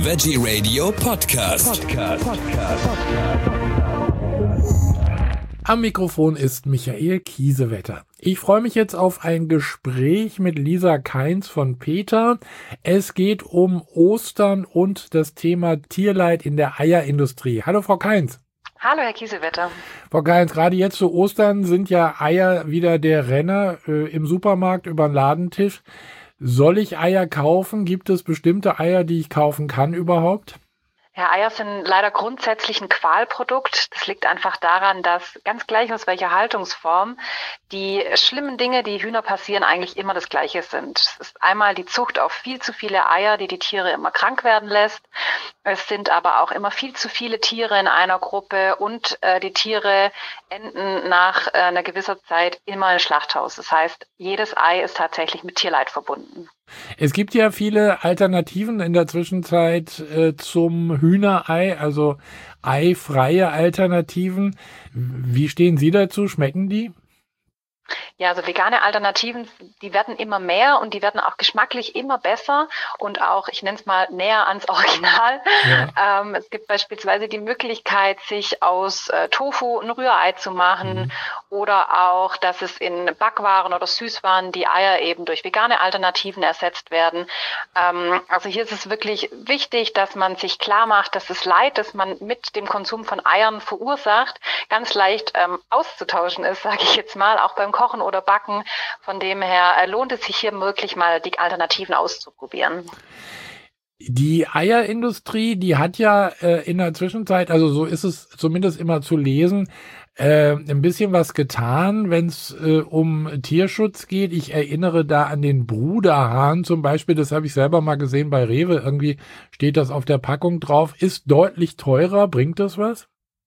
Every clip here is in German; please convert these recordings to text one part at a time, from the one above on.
Veggie Radio Podcast. Am Mikrofon ist Michael Kiesewetter. Ich freue mich jetzt auf ein Gespräch mit Lisa Kainz von PETA. Es geht um Ostern und das Thema Tierleid in der Eierindustrie. Hallo Frau Kainz. Hallo Herr Kiesewetter. Frau Kainz, gerade jetzt zu Ostern sind ja Eier wieder der Renner im Supermarkt über den Ladentisch. Soll ich Eier kaufen? Gibt es bestimmte Eier, die ich kaufen kann überhaupt? Ja, Eier sind leider grundsätzlich ein Qualprodukt. Das liegt einfach daran, dass ganz gleich aus welcher Haltungsform die schlimmen Dinge, die Hühner passieren, eigentlich immer das Gleiche sind. Es ist einmal die Zucht auf viel zu viele Eier, die Tiere immer krank werden lässt. Es sind aber auch immer viel zu viele Tiere in einer Gruppe und die Tiere enden nach einer gewisser Zeit immer im Schlachthaus. Das heißt, jedes Ei ist tatsächlich mit Tierleid verbunden. Es gibt ja viele Alternativen in der Zwischenzeit zum Hühnerei, also eifreie Alternativen. Wie stehen Sie dazu? Schmecken die? Ja, also vegane Alternativen, die werden immer mehr und die werden auch geschmacklich immer besser und auch, ich nenne es mal, näher ans Original. Ja. Es gibt beispielsweise die Möglichkeit, sich aus Tofu ein Rührei zu machen oder auch, dass es in Backwaren oder Süßwaren die Eier eben durch vegane Alternativen ersetzt werden. Also hier ist es wirklich wichtig, dass man sich klar macht, dass das Leid, das man mit dem Konsum von Eiern verursacht, ganz leicht auszutauschen ist, sage ich jetzt mal, auch beim Kochen oder Backen. Von dem her lohnt es sich hier wirklich mal die Alternativen auszuprobieren. Die Eierindustrie, die hat ja in der Zwischenzeit, also so ist es zumindest immer zu lesen, ein bisschen was getan, wenn es um Tierschutz geht. Ich erinnere da an den Bruderhahn zum Beispiel, das habe ich selber mal gesehen bei Rewe, irgendwie steht das auf der Packung drauf, ist deutlich teurer, bringt das was?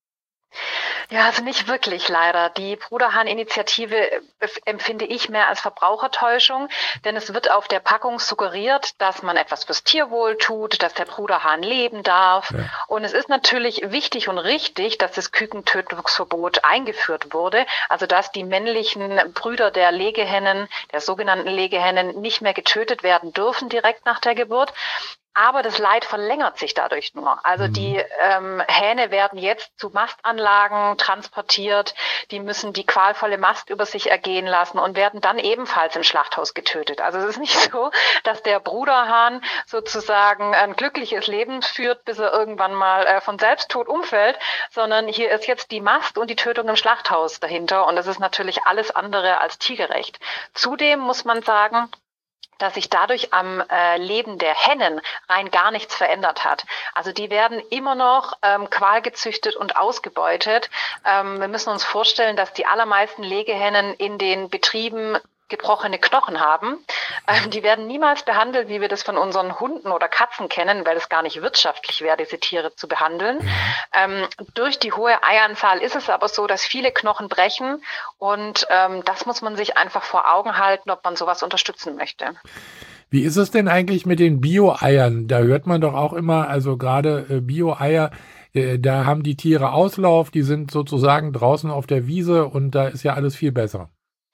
Ja, also nicht wirklich leider. Die Bruderhahn-Initiative empfinde ich mehr als Verbrauchertäuschung, denn es wird auf der Packung suggeriert, dass man etwas fürs Tierwohl tut, dass der Bruderhahn leben darf. Ja. Und es ist natürlich wichtig und richtig, dass das Kükentötungsverbot eingeführt wurde, also dass die männlichen Brüder der Legehennen, der sogenannten Legehennen, nicht mehr getötet werden dürfen direkt nach der Geburt. Aber das Leid verlängert sich dadurch nur. Also die Hähne werden jetzt zu Mastanlagen transportiert, die müssen die qualvolle Mast über sich ergehen lassen und werden dann ebenfalls im Schlachthaus getötet. Also es ist nicht so, dass der Bruderhahn sozusagen ein glückliches Leben führt, bis er irgendwann mal von Selbsttod umfällt, sondern hier ist jetzt die Mast und die Tötung im Schlachthaus dahinter und das ist natürlich alles andere als tiergerecht. Zudem muss man sagen, dass sich dadurch am Leben der Hennen rein gar nichts verändert hat. Also die werden immer noch qualgezüchtet und ausgebeutet. Wir müssen uns vorstellen, dass die allermeisten Legehennen in den Betrieben gebrochene Knochen haben. Die werden niemals behandelt, wie wir das von unseren Hunden oder Katzen kennen, weil es gar nicht wirtschaftlich wäre, diese Tiere zu behandeln. Durch die hohe Eianzahl ist es aber so, dass viele Knochen brechen und das muss man sich einfach vor Augen halten, ob man sowas unterstützen möchte. Wie ist es denn eigentlich mit den Bio-Eiern? Da hört man doch auch immer, also gerade Bio-Eier, da haben die Tiere Auslauf, die sind sozusagen draußen auf der Wiese und da ist ja alles viel besser.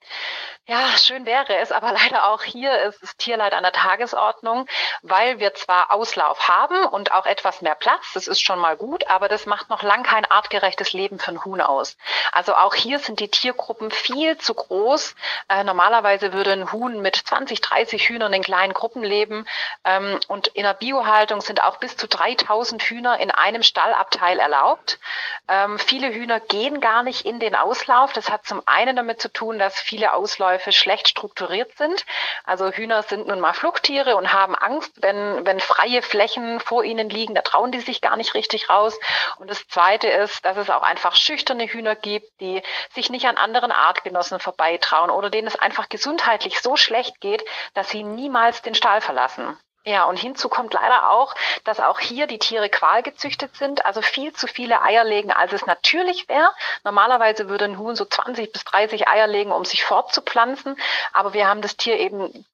Ja, schön wäre es, aber leider auch hier ist das Tierleid an der Tagesordnung, weil wir zwar Auslauf haben und auch etwas mehr Platz, das ist schon mal gut, aber das macht noch lang kein artgerechtes Leben für ein Huhn aus. Also auch hier sind die Tiergruppen viel zu groß. Normalerweise würde ein Huhn mit 20, 30 Hühnern in kleinen Gruppen leben und in der Biohaltung sind auch bis zu 3000 Hühner in einem Stallabteil erlaubt. Viele Hühner gehen gar nicht in den Auslauf. Das hat zum einen damit zu tun, dass viele Ausläufe schlecht strukturiert sind. Also Hühner sind nun mal Fluchttiere und haben Angst, wenn freie Flächen vor ihnen liegen, da trauen die sich gar nicht richtig raus. Und das Zweite ist, dass es auch einfach schüchterne Hühner gibt, die sich nicht an anderen Artgenossen vorbeitrauen oder denen es einfach gesundheitlich so schlecht geht, dass sie niemals den Stall verlassen. Ja, und hinzu kommt leider auch, dass auch hier die Tiere qualgezüchtet sind, also viel zu viele Eier legen, als es natürlich wäre. Normalerweise würde ein Huhn so 20 bis 30 Eier legen, um sich fortzupflanzen, aber wir haben das Tier eben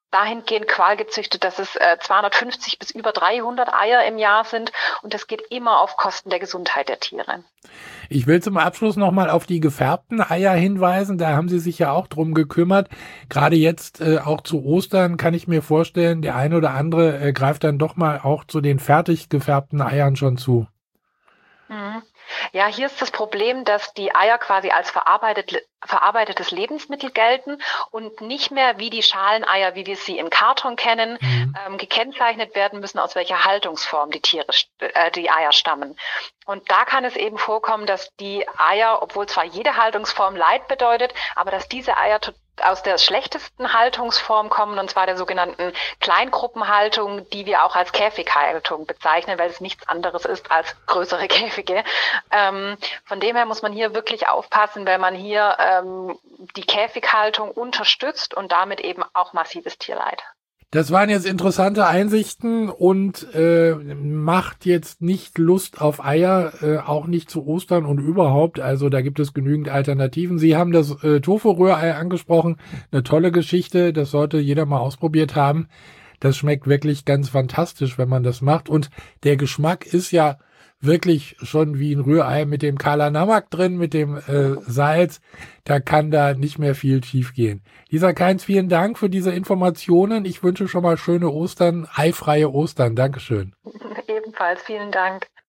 dahingehend qualgezüchtet, dass es 250 bis über 300 Eier im Jahr sind und das geht immer auf Kosten der Gesundheit der Tiere. Ich will zum Abschluss nochmal auf die gefärbten Eier hinweisen. Da haben Sie sich ja auch drum gekümmert. Gerade jetzt auch zu Ostern kann ich mir vorstellen, der eine oder andere greift dann doch mal auch zu den fertig gefärbten Eiern schon zu. Mhm. Ja, hier ist das Problem, dass die Eier quasi als verarbeitetes Lebensmittel gelten und nicht mehr wie die Schaleneier, wie wir sie im Karton kennen, gekennzeichnet werden müssen, aus welcher Haltungsform die Eier stammen. Und da kann es eben vorkommen, dass die Eier, obwohl zwar jede Haltungsform Leid bedeutet, aber dass diese Eier aus der schlechtesten Haltungsform kommen, und zwar der sogenannten Kleingruppenhaltung, die wir auch als Käfighaltung bezeichnen, weil es nichts anderes ist als größere Käfige. Von dem her muss man hier wirklich aufpassen, wenn man hier die Käfighaltung unterstützt und damit eben auch massives Tierleid. Das waren jetzt interessante Einsichten und macht jetzt nicht Lust auf Eier, auch nicht zu Ostern und überhaupt. Also da gibt es genügend Alternativen. Sie haben das Tofu-Rührei angesprochen. Eine tolle Geschichte. Das sollte jeder mal ausprobiert haben. Das schmeckt wirklich ganz fantastisch, wenn man das macht. Und der Geschmack ist ja wirklich schon wie ein Rührei mit dem Kala Namak drin, mit dem Salz. Da kann da nicht mehr viel schief gehen. Lisa Kainz, vielen Dank für diese Informationen. Ich wünsche schon mal schöne Ostern, eifreie Ostern. Dankeschön. Ebenfalls, vielen Dank.